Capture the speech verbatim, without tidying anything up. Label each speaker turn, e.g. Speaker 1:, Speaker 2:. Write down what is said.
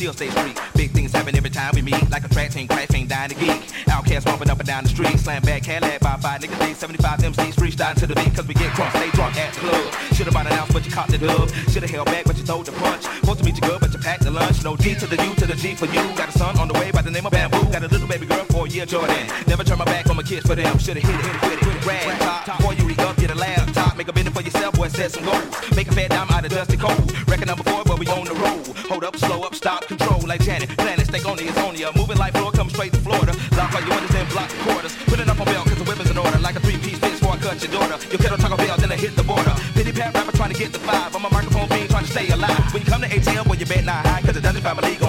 Speaker 1: still stay street. Big things happen every time we meet, like a track team, crack team, dying to geek. Outcast bumping up and down the street, slam back, Cadillac by five niggas, D seventy-five M Cs, freestyle to the beat, cause we get crunk, stay drunk at the club. Should've bought an ounce, but you caught the dub. Should've held back, but you throwed the punch. Supposed to meet you good, but you packed the lunch. No D to the U to the G for you. Got a son on the way by the name of Bamboo. Got a little baby girl for a year, Jordan. Never turn my back on my kids for them. Should've hit it, hit it, hit it, hit it, rag top. Before you re-up, get a laptop. Make a business for yourself, boy, set some goals. Make a fat dime out of dusty cold. Record number four, but we on the road. Hold up, slow up, stop, control like Janet. Planet, stay on the Estonia. Moving like floor, come straight to Florida. Lock all your windows and block the quarters. Put it up on bell, cause the weapon's in order. Like a three-piece fist before I cut your daughter. Your kid on Taco Bell, then I hit the border. Pity pat rapper trying to get the five. I'm a microphone being trying to stay alive. When you come to A T L, well, you bet not high, cause the Dungeon Family go